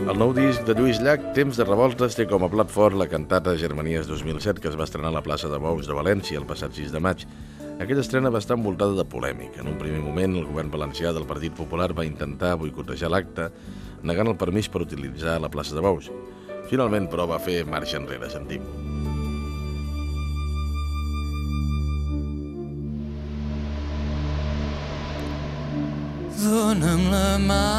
El nou disc de Lluís Llach, Temps de revoltes, té com a plat fort la cantata Germanies 2007, que es va estrenar a la plaça de Bous de València el passat 6 de maig. Aquella estrena va estar envoltada de polèmica. En un primer moment, el govern valencià del Partit Popular va intentar boicotejar l'acte, negant el permís per utilitzar la plaça de Bous. Finalment, però, va fer marxa enrere, sentim-ho. Dóna'm la mà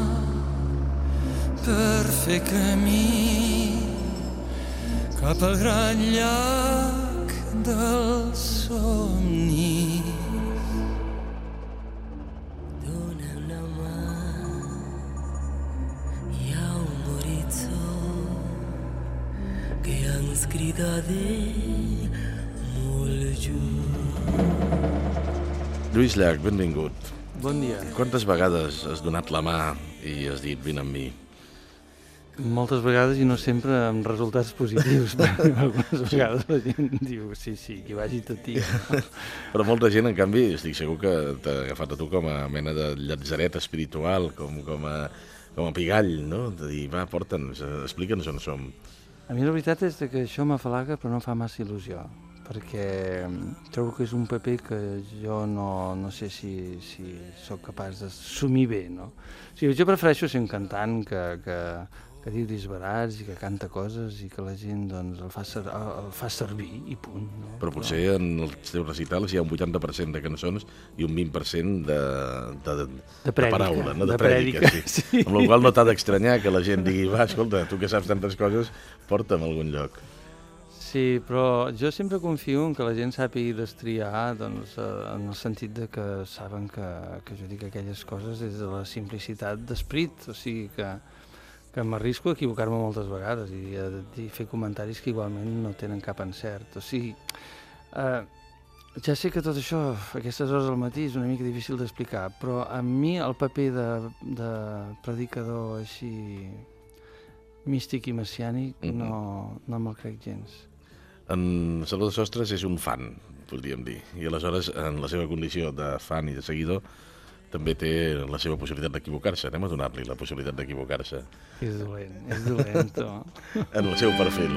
per fer camí cap al gran llac dels somnis. Dóna'm la mà, hi ha un horitzó que ens crida d'ell molt lluny. Lluís Llach, benvingut. Bon dia. Quantes vegades has donat la mà i has dit vine amb mi? Moltes vegades i no sempre amb resultats positius, perquè algunes vegades la gent diu sí, que vagi tot ti. Però molta gent, en canvi, estic segur que t'ha agafat a tu com a mena de llatzaret espiritual, com a pigall, no? De dir, va, porta'ns, explica'ns on som. A mi la veritat és que això m'afalaga però no fa massa il·lusió, perquè trobo que és un paper que jo no sé si sóc capaç d'assumir bé, no? O sigui, jo prefereixo ser un cantant que diu disbarats i que canta coses i que la gent doncs, el fa servir i punt. No? Però potser en els teus recitals hi ha un 80% de cançons i un 20% de paraula, no? De prèdica, sí. Amb la qual cosa no t'ha d'estranyar que la gent digui va, escolta, tu que saps tantes coses, porta'm a algun lloc. Sí, però jo sempre confio en que la gent sàpiga destriar, doncs, en el sentit de que saben que jo dic aquelles coses des de la simplicitat d'esperit, o sigui que m'arrisco a equivocar-me moltes vegades i a fer comentaris que igualment no tenen cap encert. O sigui, ja sé que tot això, a aquestes hores del matí, és una mica difícil d'explicar, però a mi el paper de predicador així místic i messiànic no me'l crec gens. En Salvador Sostres és un fan, podríem dir, i aleshores en la seva condició de fan i de seguidor també té la seva possibilitat d'equivocar-se. Anem a donar-li la possibilitat d'equivocar-se. És dolent, tu. En el seu perfil.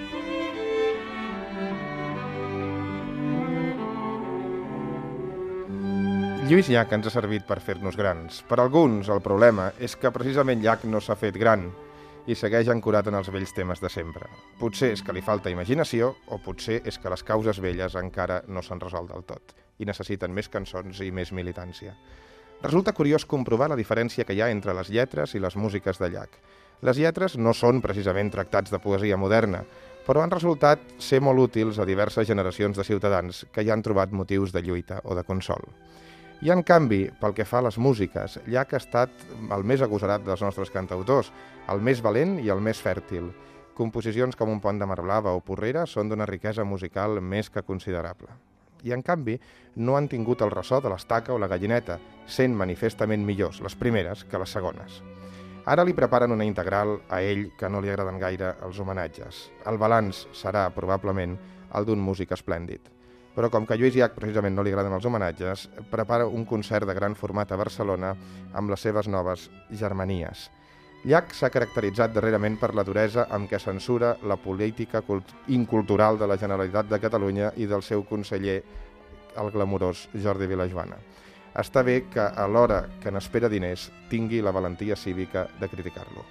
Lluís Llach ens ha servit per fer-nos grans. Per alguns, el problema és que precisament Llach no s'ha fet gran i segueix ancorat en els vells temes de sempre. Potser és que li falta imaginació o potser és que les causes velles encara no s'han resolt del tot i necessiten més cançons i més militància. Resulta curiós comprovar la diferència que hi ha entre les lletres i les músiques de Llach. Les lletres no són precisament tractats de poesia moderna, però han resultat ser molt útils a diverses generacions de ciutadans que hi han trobat motius de lluita o de consol. I, en canvi, pel que fa a les músiques, Llach ha estat el més agosarat dels nostres cantautors, el més valent i el més fèrtil. Composicions com Un pont de mar blava o Porrera són d'una riquesa musical més que considerable. I, en canvi, no han tingut el ressò de l'Estaca o la Gallineta, sent manifestament millors les primeres que les segones. Ara li preparen una integral a ell que no li agraden gaire els homenatges. El balanç serà, probablement, el d'un músic esplèndid. Però com que a Lluís Llach precisament no li agraden els homenatges, prepara un concert de gran format a Barcelona amb les seves noves Germanies. Llach s'ha caracteritzat darrerament per la duresa amb què censura la política incultural de la Generalitat de Catalunya i del seu conseller, el glamurós Jordi Vilajoana. Està bé que, a l'hora que n'espera diners, tingui la valentia cívica de criticar-lo.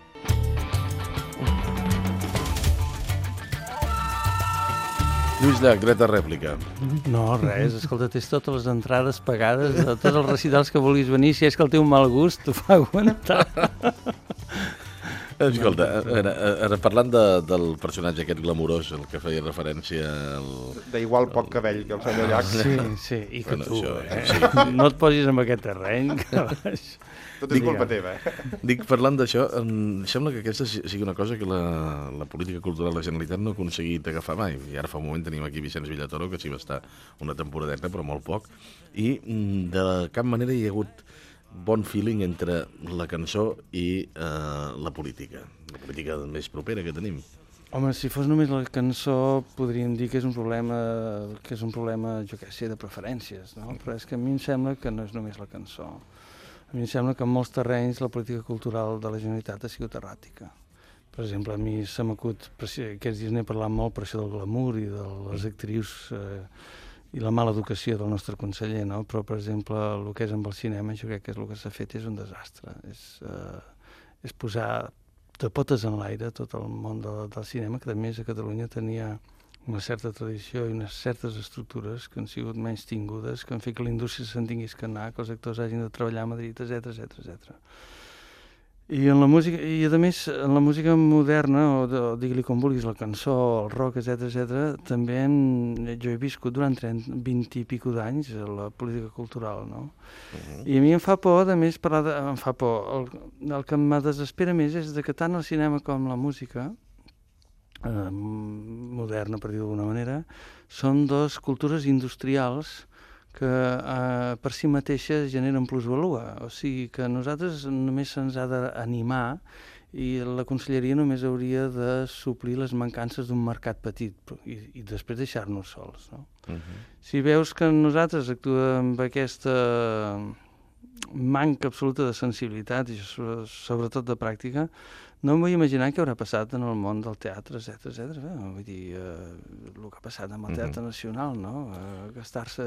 Lluís Llach, dret a rèplica. No, res, escolta, tens totes les entrades pagades de tots els recitals que vulguis venir, si és que el teu mal gust t'ho fa aguantar. Escolta, ara parlant del personatge aquest glamurós, el que feia referència al... D'igual poc cabell que el senyor Llach. Sí, i que tu, això, no et posis en aquest terreny, que baix. Tot és culpa teva, Dic, parlant d'això, em sembla que aquesta sigui una cosa que la política cultural de la Generalitat no ha aconseguit agafar mai. I ara fa un moment tenim aquí Vicenç Villatoro, que sí va estar una temporadeta, però molt poc, i de cap manera hi ha hagut bon feeling entre la cançó i la política més propera que tenim. Home, si fos només la cançó podríem dir que és un problema, jo què sé, de preferències, no? Però és que a mi em sembla que no és només la cançó. A mi em sembla que en molts terrenys la política cultural de la Generalitat ha sigut erràtica. Per exemple, a mi se m'acut, aquests dies n'he parlat molt per això del glamour i de les actrius i la mala educació del nostre conseller, no? Però, per exemple, el que és amb el cinema, jo crec que el que s'ha fet és un desastre. És posar de potes en l'aire tot el món del cinema, que a més a Catalunya tenia una certa tradició i unes certes estructures que han sigut menys tingudes, que han fet que la indústria se'n tingués que anar, que els actors hagin de treballar a Madrid, etc. I en la música, i a més, en la música moderna, o digue-li com vulguis, la cançó, el rock, etc., també jo he viscut durant 20 i pico d'anys la política cultural, no? I a mi em fa por, a més, em fa por. El que me desespera més és que tant el cinema com la música moderna, per dir-ho d'alguna manera, són dues cultures industrials que per si mateixes generen plusvalua. O sigui que a nosaltres només se'ns ha d'animar i la conselleria només hauria de suplir les mancances d'un mercat petit i després deixar-nos sols, no? Si veus que nosaltres actuem amb aquesta manca absoluta de sensibilitat i sobretot de pràctica, no em vull imaginar què haurà passat en el món del teatre, etc. Vull dir, el que ha passat amb el Teatre Nacional, no? Gastar-se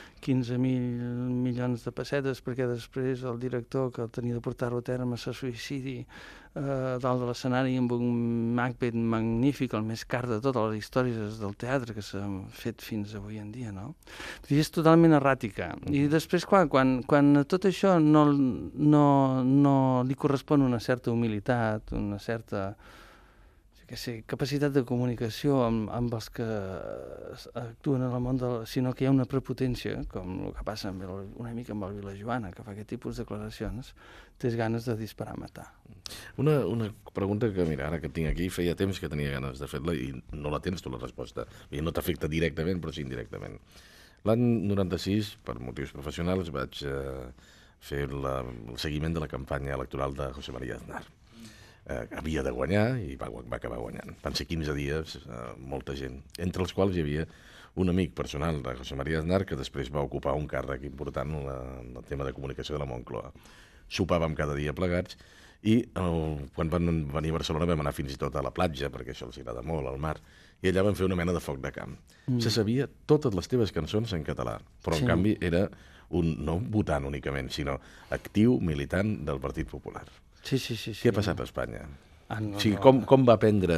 15.000 milions de pessetes perquè després el director que tenia de portar-ho a terme se suïcidi dalt de l'escenari amb un Macbeth magnífic, el més car de totes les històries del teatre que s'han fet fins avui en dia, no? Vull dir, és totalment erràtica. I després, clar, quan a tot això no li correspon una certa humilitat, una certa capacitat de comunicació amb els que actuen en el món sinó que hi ha una prepotència, com el que passa una mica amb el Vilajoana, que fa aquest tipus de declaracions, tens ganes de disparar a matar. Una pregunta que, mira, ara que et tinc aquí, feia temps que tenia ganes de fer-la i no la tens tu, la resposta. I no t'afecta directament, però sí indirectament. L'any 96, per motius professionals, vaig fer el seguiment de la campanya electoral de José María Aznar. Havia de guanyar i va acabar guanyant. Van ser 15 dies, molta gent, entre els quals hi havia un amic personal de José María Aznar que després va ocupar un càrrec important en el tema de comunicació de la Moncloa. Sopàvem cada dia plegats i quan van venir a Barcelona vam anar fins i tot a la platja, perquè això els agrada molt, al mar, i allà vam fer una mena de foc de camp. Se sabia totes les teves cançons en català, però en canvi era no un votant únicament, sinó actiu militant del Partit Popular. Sí. Què ha passat a Espanya? O sigui, com va aprendre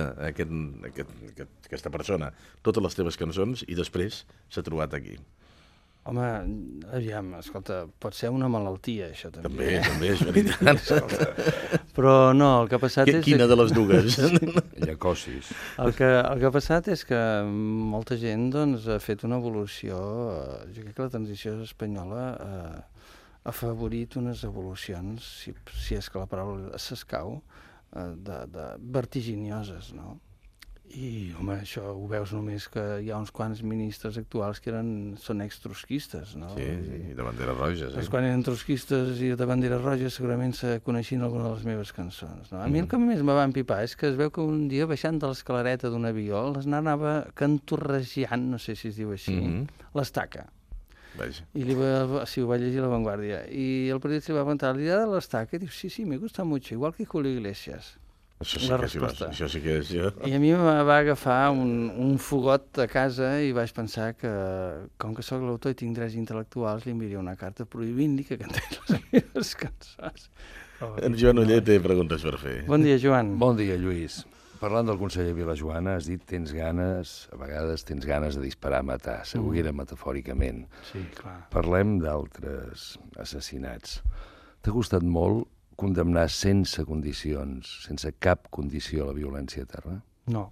aquesta persona totes les teves cançons i després s'ha trobat aquí? Home, aviam, escolta, pot ser una malaltia, això també. També, és veritat. Però no, el que ha passat és... Quina de les dues? Llacosis. El que ha passat és que molta gent doncs, ha fet una evolució. Jo crec que la transició espanyola ha afavorit unes evolucions, si és que la paraula s'escau, vertiginioses, no? I, home, això ho veus només que hi ha uns quants ministres actuals que són ex-trotskistes, no? Sí, i de banderes roges. Quan eren trotskistes i de banderes roges segurament se coneixien alguna de les meves cançons, no? A mi el que més me va empipar és que es veu que un dia baixant de l'escalareta d'un avió l'anava cantorrejant, no sé si es diu així, l'Estaca. I ho va llegir a La Vanguardia. I el periodista li va preguntar, l'idea de l'Estaca? I diu, sí, me gusta mucho, igual que Julio Iglesias. Això sí que és jo. I a mi me va agafar un fogot a casa i vaig pensar que, com que sóc l'autor i tinc drets intel·lectuals, li enviaria una carta prohibint-li que cantés les meves cançons. En Joan Oller té preguntes per fer. Bon dia, Joan. Bon dia, Lluís. Parlant del conseller Vilajoana, has dit a vegades tens ganes de disparar a matar, segur que era metafòricament. Sí, clar. Parlem d'altres assassinats. T'ha costat molt condemnar sense condicions, sense cap condició la violència a terra? No.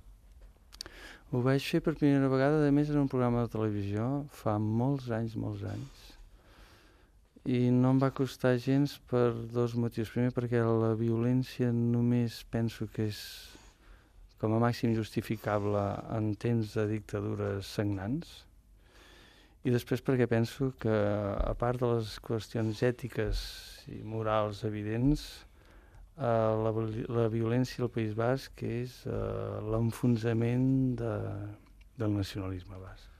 Ho vaig fer per primera vegada, a més, en un programa de televisió, fa molts anys, i no em va costar gens per dos motius. Primer, perquè la violència només penso que és com a màxim justificable en temps de dictadures sagnants, i després perquè penso que, a part de les qüestions ètiques i morals evidents, la violència al País Basc és l'enfonsament del nacionalisme basc.